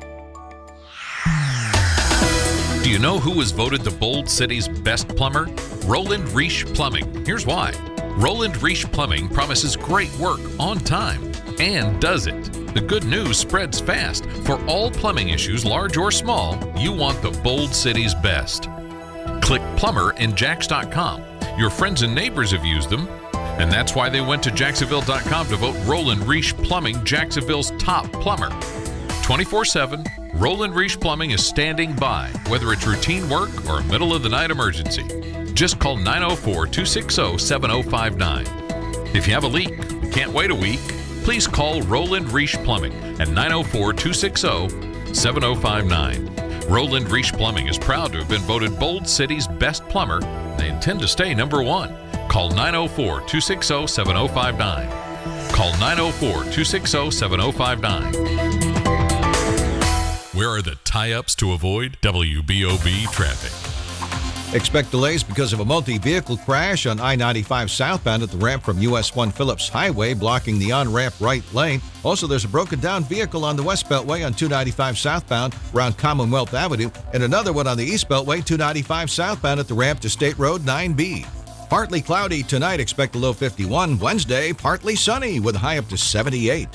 Do you know who was voted the Bold City's best plumber? Roland Reich Plumbing. Here's why. Roland Reich Plumbing promises great work on time and does it. The good news spreads fast. For all plumbing issues, large or small, you want the Bold City's best. Click plumber in jax dot com. Your friends and neighbors have used them, and that's why they went to jacksonville dot com to vote Roland Reich Plumbing Jacksonville's top plumber. twenty-four seven, Roland Reich Plumbing is standing by, whether it's routine work or a middle-of-the-night emergency. Just call nine oh four, two six zero, seven oh five nine. If you have a leak, can't wait a week, please call Roland Reich Plumbing at nine oh four, two six zero, seven oh five nine. Roland Reich Plumbing is proud to have been voted Bold City's best plumber. They intend to stay number one. Call nine oh four, two six zero, seven oh five nine. Call nine oh four, two six zero, seven oh five nine. Where are the tie-ups to avoid W B O B traffic? Expect delays because of a multi-vehicle crash on I ninety-five southbound at the ramp from U S one Phillips Highway, blocking the on-ramp right lane. Also, there's a broken-down vehicle on the West Beltway on two ninety-five southbound around Commonwealth Avenue, and another one on the East Beltway, two ninety-five southbound at the ramp to State Road nine B. Partly cloudy tonight, expect a low fifty-one. Wednesday, partly sunny with a high up to seventy-eight.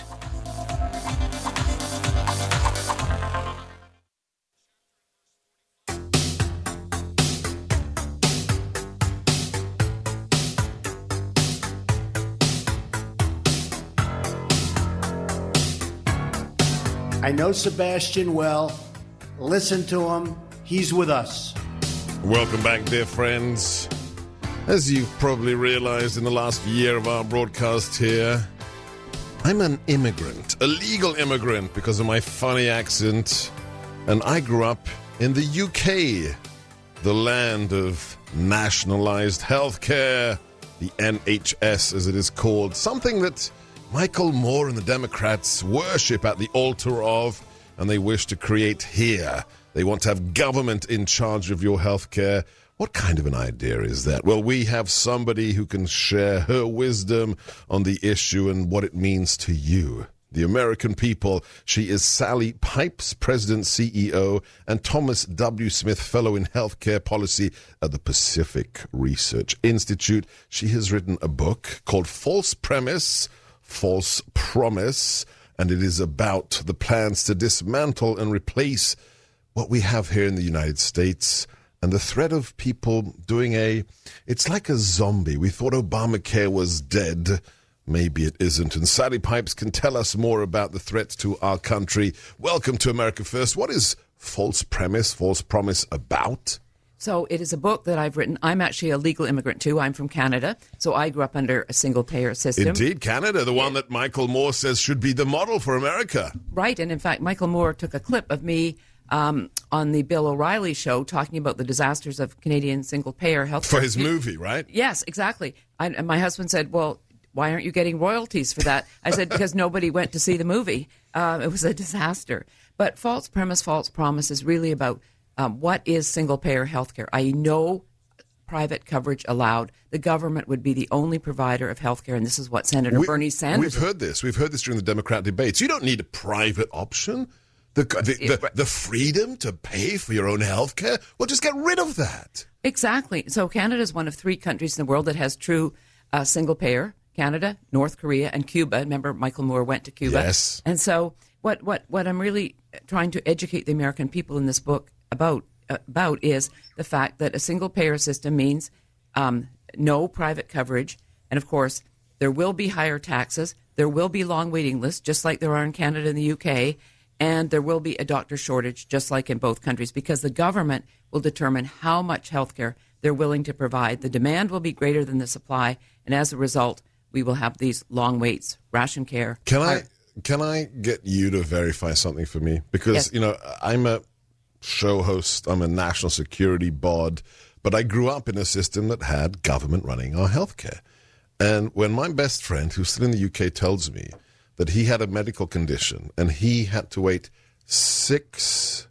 I know Sebastian well. Listen to him. He's with us. Welcome back, dear friends. As you've probably realized in the last year of our broadcast here, I'm an immigrant, a legal immigrant because of my funny accent, and I grew up in the U K, the land of nationalized healthcare, the N H S as it is called, something that Michael Moore and the Democrats worship at the altar of, and they wish to create here. They want to have government in charge of your healthcare. What kind of an idea is that? Well, we have somebody who can share her wisdom on the issue and what it means to you, the American people. She is Sally Pipes, President, C E O, and Thomas W. Smith, Fellow in Healthcare Policy at the Pacific Research Institute. She has written a book called False Premise, False Promise, and it is about the plans to dismantle and replace what we have here in the United States and the threat of people doing a, it's like a zombie. We thought Obamacare was dead. Maybe it isn't. And Sally Pipes can tell us more about the threats to our country. Welcome to America First. What is False Premise, False Promise about? So it is a book that I've written. I'm actually a legal immigrant, too. I'm from Canada, so I grew up under a single-payer system. Indeed, Canada, the one that Michael Moore says should be the model for America. Right, and in fact, Michael Moore took a clip of me um, on the Bill O'Reilly show talking about the disasters of Canadian single-payer health For his movie, right? Yes, exactly. I, and my husband said, well, why aren't you getting royalties for that? I said, because nobody went to see the movie. Uh, it was a disaster. But False Premise, False Promise is really about Um, what is single-payer healthcare? I know private coverage allowed. The government would be the only provider of healthcare, and this is what Senator we, Bernie Sanders... We've heard this. We've heard this during the Democrat debates. You don't need a private option. The, the, the, the freedom to pay for your own healthcare? Well, just get rid of that. Exactly. So Canada is one of three countries in the world that has true uh, single-payer. Canada, North Korea, and Cuba. Remember, Michael Moore went to Cuba. Yes. And so what, what, what I'm really trying to educate the American people in this book about about is the fact that a single payer system means um, no private coverage, and of course there will be higher taxes, there will be long waiting lists just like there are in Canada and the U K, and there will be a doctor shortage just like in both countries because the government will determine how much health care they're willing to provide. The demand will be greater than the supply, and as a result we will have these long waits, ration care. Can I can I get you to verify something for me? Because Yes. you know I'm a show host, I'm a national security bod, but I grew up in a system that had government running our healthcare. And when my best friend, who's still in the U K, tells me that he had a medical condition and he had to wait six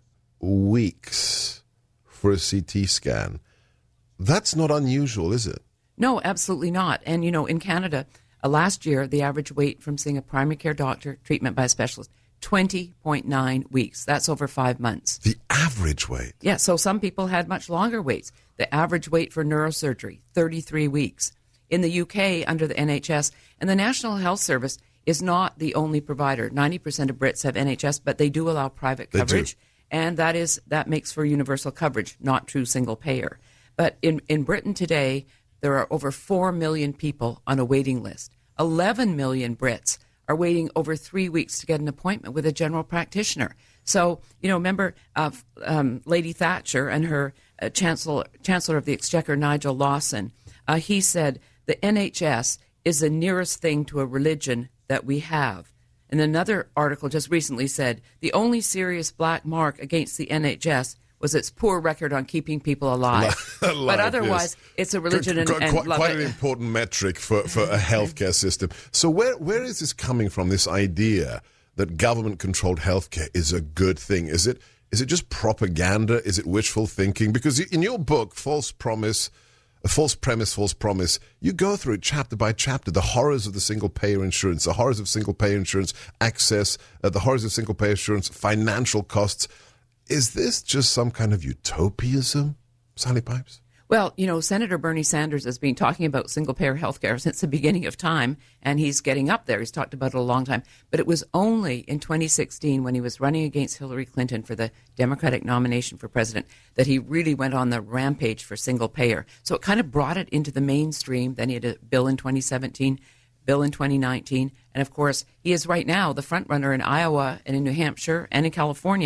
weeks for a C T scan, that's not unusual, is it? No, absolutely not. And, you know, in Canada, uh, last year, the average wait from seeing a primary care doctor, treatment by a specialist, twenty point nine weeks. That's over five months. The average wait? Yeah, so some people had much longer waits. The average wait for neurosurgery, thirty-three weeks. In the U K, under the N H S, and the National Health Service is not the only provider. ninety percent of Brits have N H S, but they do allow private They coverage. do. And that is that makes for universal coverage, not true single payer. But in, in Britain today, there are over four million people on a waiting list. eleven million Brits are waiting over three weeks to get an appointment with a general practitioner. So, you know, remember uh, um, Lady Thatcher and her uh, Chancellor, Chancellor of the Exchequer, Nigel Lawson, uh, he said the N H S is the nearest thing to a religion that we have. And another article just recently said the only serious black mark against the N H S was its poor record on keeping people alive. Alive, but otherwise, yes. it's a religion and, Quite, and quite, love quite it. an important metric for, for a healthcare system. So where where is this coming from, this idea that government-controlled healthcare is a good thing? Is it is it just propaganda? Is it wishful thinking? Because in your book, False Promise, A False Premise, False Promise, you go through it chapter by chapter, the horrors of the single-payer insurance, the horrors of single-payer insurance access, uh, the horrors of single-payer insurance, financial costs. Is this just some kind of utopianism, Sally Pipes? Well, you know, Senator Bernie Sanders has been talking about single-payer health care since the beginning of time, and he's getting up there. He's talked about it a long time. But it was only in twenty sixteen, when he was running against Hillary Clinton for the Democratic nomination for president, that he really went on the rampage for single-payer. So it kind of brought it into the mainstream. Then he had a bill in twenty seventeen, bill in twenty nineteen. And, of course, he is right now the front runner in Iowa and in New Hampshire and in California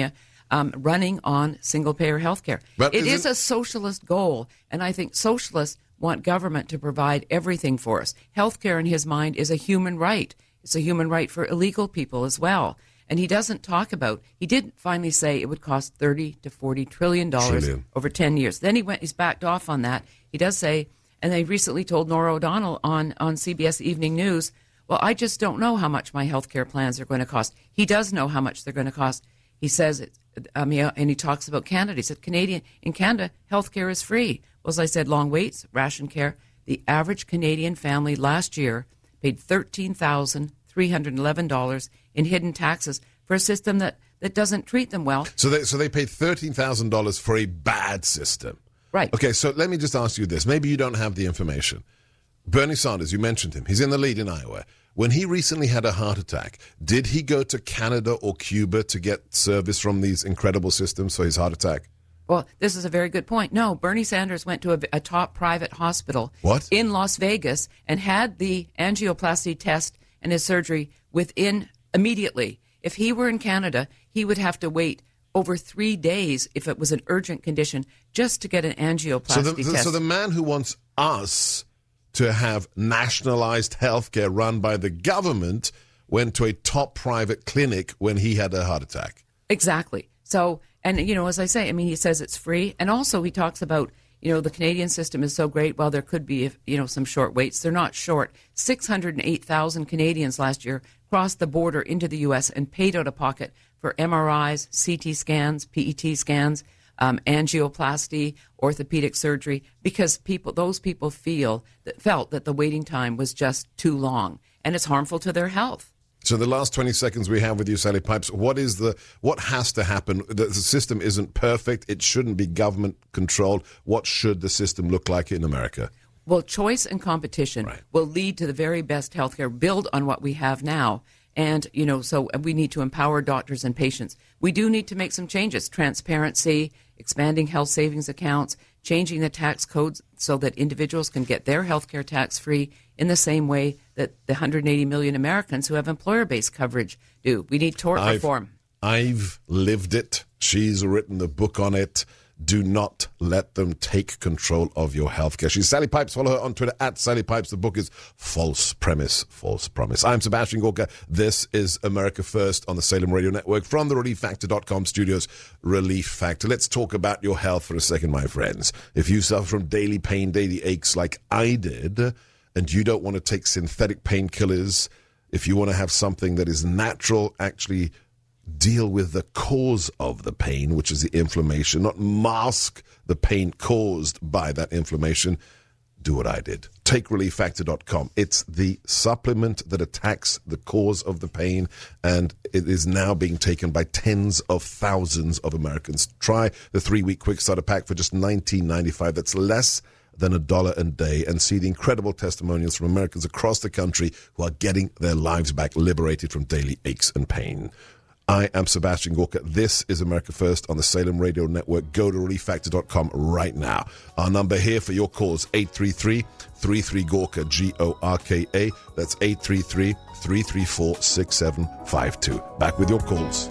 um, running on single-payer health care. But it is isn't- a socialist goal, and I think socialists want government to provide everything for us. Health care, in his mind, is a human right. It's a human right for illegal people as well. And he doesn't talk about, he did finally say it would cost thirty to forty trillion dollars Trillion. over ten years. Then he went, he's backed off on that. He does say, and they recently told Nora O'Donnell on, on C B S Evening News, well, I just don't know how much my health care plans are going to cost. He does know how much they're going to cost. He says, it, um, he, and he talks about Canada. He said, Canadian, in Canada, health care is free. Well, as I said, long waits, ration care. The average Canadian family last year paid thirteen thousand three hundred eleven dollars in hidden taxes for a system that, that doesn't treat them well. So they so they paid thirteen thousand dollars for a bad system. Right. Okay, so let me just ask you this. Maybe you don't have the information. Bernie Sanders, you mentioned him. He's in the lead in Iowa. When he recently had a heart attack, did he go to Canada or Cuba to get service from these incredible systems for his heart attack? Well, this is a very good point. No, Bernie Sanders went to a, a top private hospital What? in Las Vegas and had the angioplasty test and his surgery within immediately. If he were in Canada, he would have to wait over three days if it was an urgent condition just to get an angioplasty So the, test. so the man who wants us to have nationalized health care run by the government went to a top private clinic when he had a heart attack. Exactly. So, and, you know, as I say, I mean, he says it's free. And also he talks about, you know, the Canadian system is so great. Well, there could be, you know, some short waits. They're not short. six hundred eight thousand Canadians last year crossed the border into the U S and paid out of pocket for M R Is, C T scans, P E T scans, um, angioplasty, orthopedic surgery, because people, those people feel that felt that the waiting time was just too long and it's harmful to their health. So the last twenty seconds we have with you, Sally Pipes, what is the what has to happen? The, the system isn't perfect. It shouldn't be government controlled. What should the system look like in America? Well, choice and competition right. will lead to the very best healthcare, build on what we have now. And, you know, so we need to empower doctors and patients. We do need to make some changes. Transparency, expanding health savings accounts, changing the tax codes so that individuals can get their healthcare tax-free in the same way that the one hundred eighty million Americans who have employer-based coverage do. We need tort I've, reform. I've lived it. She's written the book on it. Do not let them take control of your healthcare. She's Sally Pipes. Follow her on Twitter at Sally Pipes. The book is False Premise, False Promise. I'm Sebastian Gorka. This is America First on the Salem Radio Network from the relief factor dot com studios. Relief Factor. Let's talk about your health for a second, my friends. If you suffer from daily pain, daily aches like I did, and you don't want to take synthetic painkillers, if you want to have something that is natural, actually deal with the cause of the pain, which is the inflammation, not mask the pain caused by that inflammation, do what I did. Take relief factor dot com. It's the supplement that attacks the cause of the pain, and it is now being taken by tens of thousands of Americans. Try the three-week quick starter pack for just nineteen ninety-five. That's less than a dollar a day, and see the incredible testimonials from Americans across the country who are getting their lives back, liberated from daily aches and pain. I am Sebastian Gorka. This is America First on the Salem Radio Network. Go to relief factor dot com right now. Our number here for your calls, eight three three, three three, Gorka, G O R K A. That's eight three three, three three four, six seven five two. Back with your calls.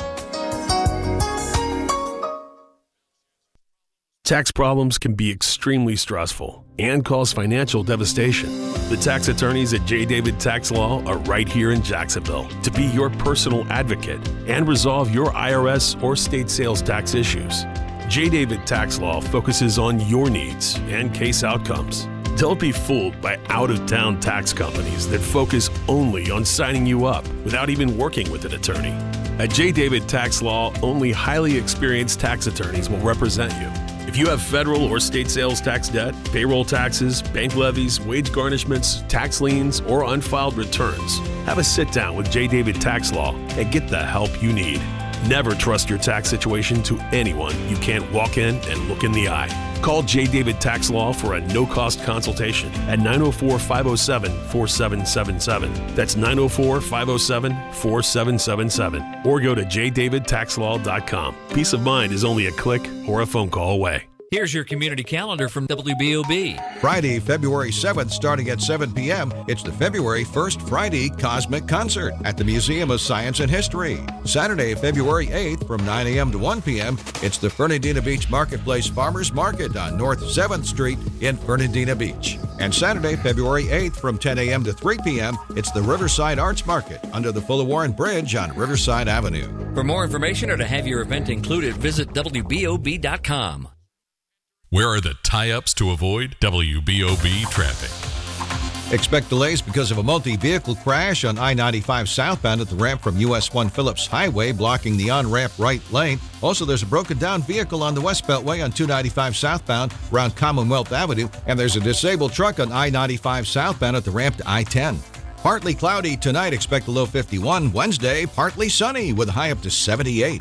Tax problems can be extremely stressful and cause financial devastation. The tax attorneys at J. David Tax Law are right here in Jacksonville to be your personal advocate and resolve your I R S or state sales tax issues. J. David Tax Law focuses on your needs and case outcomes. Don't be fooled by out-of-town tax companies that focus only on signing you up without even working with an attorney. At J. David Tax Law, only highly experienced tax attorneys will represent you. If you have federal or state sales tax debt, payroll taxes, bank levies, wage garnishments, tax liens, or unfiled returns, have a sit-down with J. David Tax Law and get the help you need. Never trust your tax situation to anyone you can't walk in and look in the eye. Call J. David Tax Law for a no-cost consultation at nine oh four, five oh seven, four seven seven seven. That's nine oh four, five oh seven, four seven seven seven. Or go to j david tax law dot com. Peace of mind is only a click or a phone call away. Here's your community calendar from W B O B. Friday, February seventh, starting at seven p.m., it's the February first Friday Cosmic Concert at the Museum of Science and History. Saturday, February eighth, from nine a.m. to one p.m., it's the Fernandina Beach Marketplace Farmers Market on North seventh Street in Fernandina Beach. And Saturday, February eighth, from ten a.m. to three p.m., it's the Riverside Arts Market under the Fuller Warren Bridge on Riverside Avenue. For more information or to have your event included, visit W B O B dot com. Where are the tie-ups to avoid W B O B traffic? Expect delays because of a multi-vehicle crash on I ninety-five southbound at the ramp from U S one Phillips Highway, blocking the on-ramp right lane. Also, there's a broken-down vehicle on the West Beltway on two ninety-five southbound around Commonwealth Avenue, and there's a disabled truck on I ninety-five southbound at the ramp to I ten. Partly cloudy tonight, expect a low fifty-one. Wednesday, partly sunny with a high up to seventy-eight.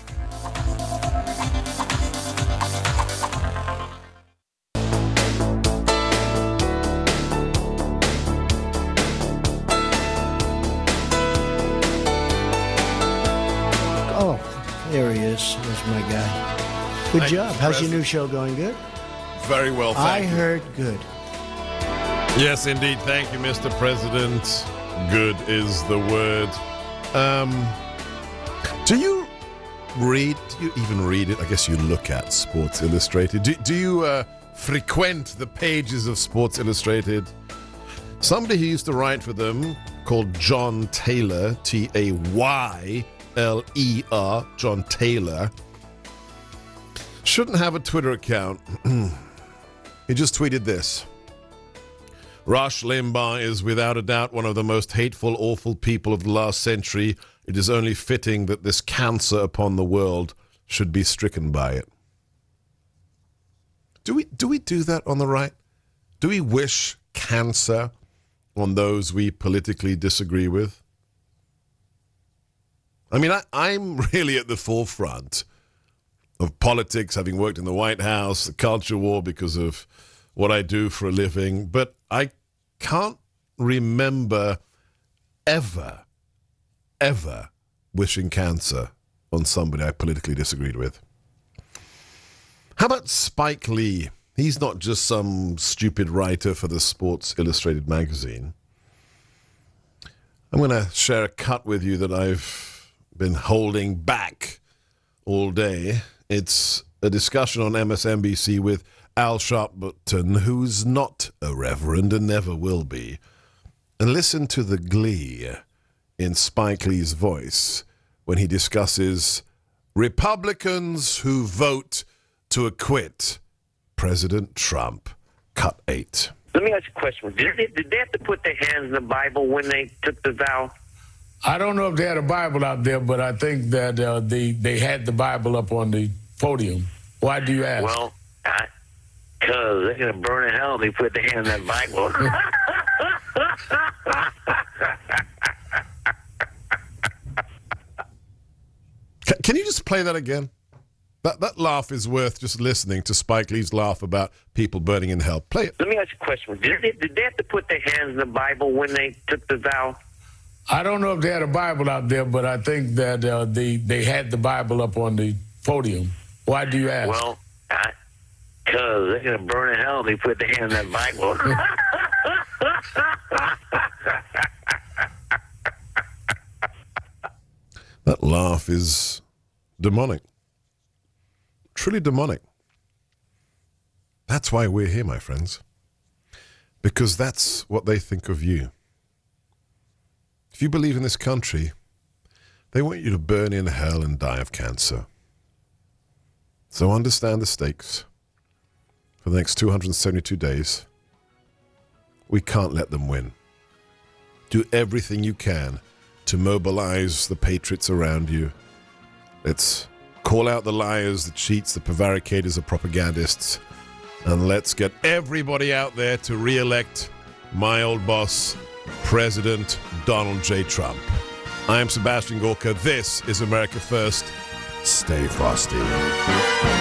There he is. There's my guy. Good Thank job. you, How's your President. new show going? Good? Very well, thank I you. heard good. Yes, indeed. Thank you, Mister President. Good is the word. Um, do you read, do you even read it? I guess you look at Sports Illustrated. Do, do you uh, frequent the pages of Sports Illustrated? Somebody who used to write for them, called John Taylor, T A Y L E R, John Taylor, shouldn't have a Twitter account. He just tweeted this. Rush Limbaugh is without a doubt one of the most hateful, awful people of the last century. It is only fitting that this cancer upon the world should be stricken by it. Do we do we do that on the right? Do we wish cancer on those we politically disagree with? I mean, I, I'm really at the forefront of politics, having worked in the White House, the culture war because of what I do for a living, but I can't remember ever, ever wishing cancer on somebody I politically disagreed with. How about Spike Lee? He's not just some stupid writer for the Sports Illustrated magazine. I'm going to share a cut with you that I've been holding back all day. It's a discussion on M S N B C with Al Sharpton, who's not a reverend and never will be. And listen to the glee in Spike Lee's voice when he discusses Republicans who vote to acquit President Trump. Cut eight. Let me ask you a question. Did they, did they have to put their hands in the Bible when they took the vow? I don't know if they had a Bible out there, but I think that uh, they, they had the Bible up on the podium. Why do you ask? Well, because they're going to burn in hell if they put their hand in that Bible. Can, can you just play that again? That that laugh is worth just listening to Spike Lee's laugh about people burning in hell. Play it. Let me ask you a question. Did they, did they have to put their hands in the Bible when they took the vow? I don't know if they had a Bible out there, but I think that uh, they, they had the Bible up on the podium. Why do you ask? Well, because they're going to burn in hell if they put their hand in that Bible. That laugh is demonic. Truly demonic. That's why we're here, my friends. Because that's what they think of you. If you believe in this country, they want you to burn in hell and die of cancer. So understand the stakes. For the next two hundred seventy-two days, we can't let them win. Do everything you can to mobilize the patriots around you. Let's call out the liars, the cheats, the prevaricators, the propagandists, and let's get everybody out there to re-elect my old boss, President Donald J. Trump. I am Sebastian Gorka. This is America First. Stay frosty.